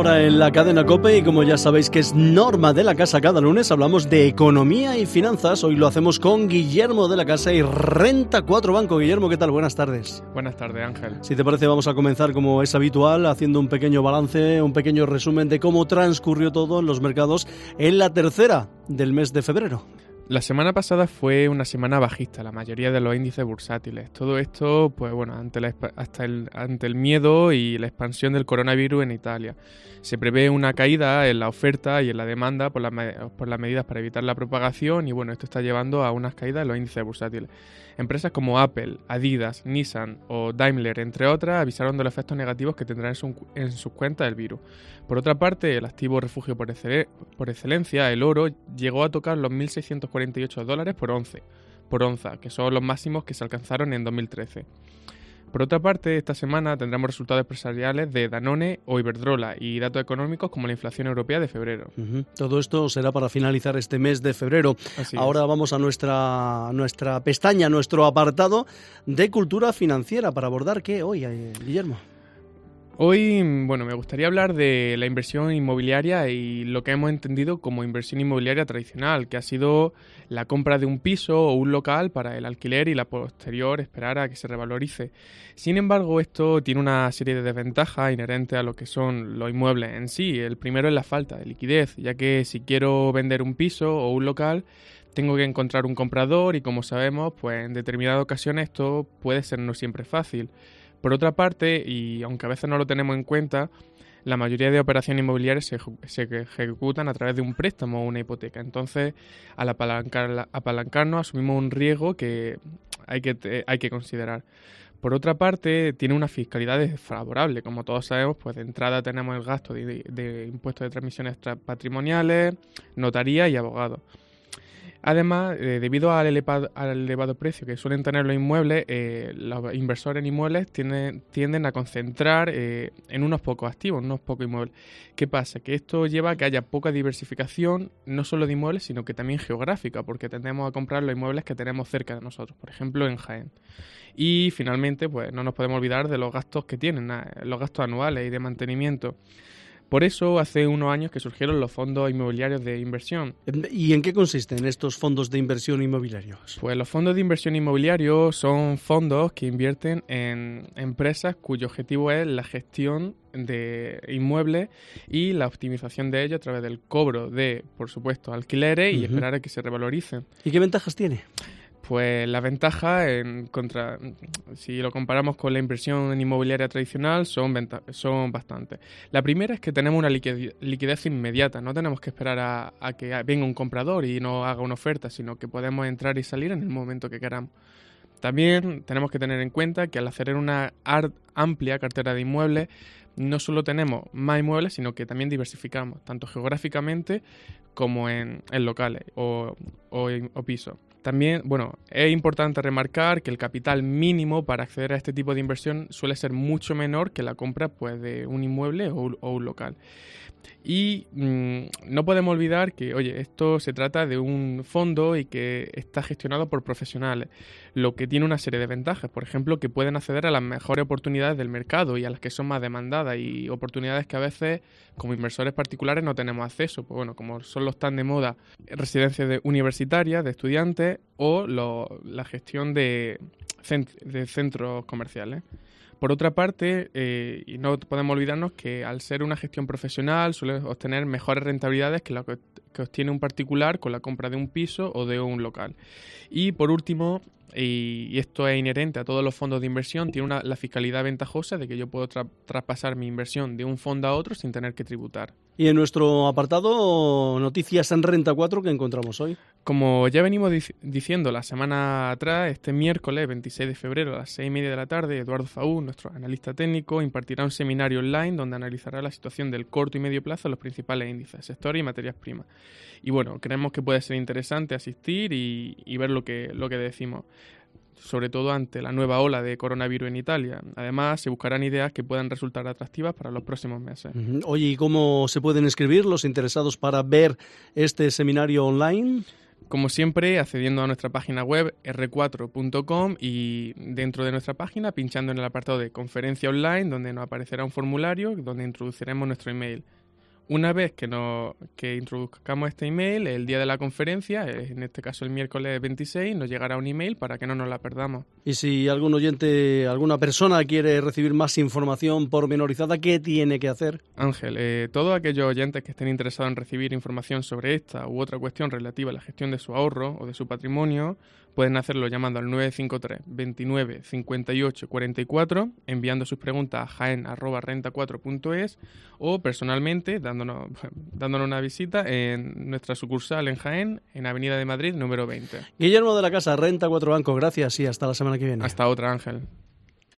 hora en la cadena COPE y como ya sabéis que es norma de la casa cada lunes, hablamos de economía y finanzas. Hoy lo hacemos con Guillermo de la Casa y Renta 4 Banco. Guillermo, ¿qué tal? Buenas tardes. Buenas tardes, Ángel. Si te parece, vamos a comenzar como es habitual, haciendo un pequeño balance, un pequeño resumen de cómo transcurrió todo en los mercados en la tercera del mes de febrero. La semana pasada fue una semana bajista, la mayoría de los índices bursátiles. Todo esto, pues bueno, ante el miedo y la expansión del coronavirus en Italia. Se prevé una caída en la oferta y en la demanda por las medidas para evitar la propagación y bueno, esto está llevando a unas caídas en los índices bursátiles. Empresas como Apple, Adidas, Nissan o Daimler, entre otras, avisaron de los efectos negativos que tendrá en sus cuentas el virus. Por otra parte, el activo refugio por excelencia, el oro, llegó a tocar los $1.648 por onza, que son los máximos que se alcanzaron en 2013. Por otra parte, esta semana tendremos resultados empresariales de Danone o Iberdrola y datos económicos como la inflación europea de febrero. Todo esto será para finalizar este mes de febrero. Ahora vamos a nuestra pestaña, nuestro apartado de cultura financiera para abordar ¿qué hoy, Guillermo? Hoy, bueno, me gustaría hablar de la inversión inmobiliaria y lo que hemos entendido como inversión inmobiliaria tradicional, que ha sido la compra de un piso o un local para el alquiler y la posterior esperar a que se revalorice. Sin embargo, esto tiene una serie de desventajas inherentes a lo que son los inmuebles en sí. El primero es la falta de liquidez, ya que si quiero vender un piso o un local, tengo que encontrar un comprador y como sabemos, pues en determinadas ocasiones esto puede ser no siempre fácil. Por otra parte, y aunque a veces no lo tenemos en cuenta, la mayoría de operaciones inmobiliarias se ejecutan a través de un préstamo o una hipoteca. Entonces, al apalancarnos, asumimos un riesgo que hay que considerar. Por otra parte, tiene una fiscalidad desfavorable. Como todos sabemos, pues de entrada tenemos el gasto de impuestos de transmisiones patrimoniales, notaría y abogados. Además, debido al elevado precio que suelen tener los inmuebles, los inversores en inmuebles tienden a concentrar en unos pocos activos, unos pocos inmuebles. ¿Qué pasa? Que esto lleva a que haya poca diversificación, no solo de inmuebles, sino que también geográfica, porque tendemos a comprar los inmuebles que tenemos cerca de nosotros, por ejemplo, en Jaén. Y finalmente, pues no nos podemos olvidar de los gastos que tienen, los gastos anuales y de mantenimiento. Por eso, hace unos años que surgieron los fondos inmobiliarios de inversión. ¿Y en qué consisten estos fondos de inversión inmobiliarios? Pues los fondos de inversión inmobiliarios son fondos que invierten en empresas cuyo objetivo es la gestión de inmuebles y la optimización de ellos a través del cobro de, por supuesto, alquileres y esperar a que se revaloricen. ¿Y qué ventajas tiene? Pues la ventaja, si lo comparamos con la inversión en inmobiliaria tradicional, son bastantes. La primera es que tenemos una liquidez inmediata, no tenemos que esperar a que venga un comprador y nos haga una oferta, sino que podemos entrar y salir en el momento que queramos. También tenemos que tener en cuenta que al hacer una amplia cartera de inmuebles, no solo tenemos más inmuebles, sino que también diversificamos, tanto geográficamente como en locales o pisos. También, bueno, es importante remarcar que el capital mínimo para acceder a este tipo de inversión suele ser mucho menor que la compra pues, de un inmueble o un local. Y no podemos olvidar que, oye, esto se trata de un fondo y que está gestionado por profesionales, lo que tiene una serie de ventajas. Por ejemplo, que pueden acceder a las mejores oportunidades del mercado y a las que son más demandadas y oportunidades que a veces, como inversores particulares, no tenemos acceso. Pues bueno, como son los tan de moda, residencias universitarias, de estudiantes o la gestión de centros comerciales. Por otra parte, y no podemos olvidarnos que al ser una gestión profesional suele obtener mejores rentabilidades que lo que obtiene un particular con la compra de un piso o de un local. Y por último, y esto es inherente a todos los fondos de inversión, tiene la fiscalidad ventajosa de que yo puedo traspasar mi inversión de un fondo a otro sin tener que tributar. Y en nuestro apartado Noticias en Renta 4, ¿qué encontramos hoy? Como ya venimos diciendo la semana atrás, este miércoles 26 de febrero a las 6:30 de la tarde, Eduardo Faú, nuestro analista técnico, impartirá un seminario online donde analizará la situación del corto y medio plazo en los principales índices, sectores y materias primas. Y bueno, creemos que puede ser interesante asistir y ver lo que decimos, sobre todo ante la nueva ola de coronavirus en Italia. Además, se buscarán ideas que puedan resultar atractivas para los próximos meses. Oye, ¿y cómo se pueden inscribir los interesados para ver este seminario online? Como siempre, accediendo a nuestra página web r4.com y dentro de nuestra página pinchando en el apartado de conferencia online, donde nos aparecerá un formulario donde introduciremos nuestro email. Una vez que introduzcamos este email, el día de la conferencia, en este caso el miércoles 26, nos llegará un email para que no nos la perdamos. Y si algún oyente, alguna persona quiere recibir más información pormenorizada, ¿qué tiene que hacer? Ángel, todos aquellos oyentes que estén interesados en recibir información sobre esta u otra cuestión relativa a la gestión de su ahorro o de su patrimonio, pueden hacerlo llamando al 953 29 58 44, enviando sus preguntas a jaen@renta4.es o personalmente dándonos una visita en nuestra sucursal en Jaén, en Avenida de Madrid, número 20. Guillermo de la Casa, Renta 4 Banco, gracias y hasta la semana que viene. Hasta otra, Ángel.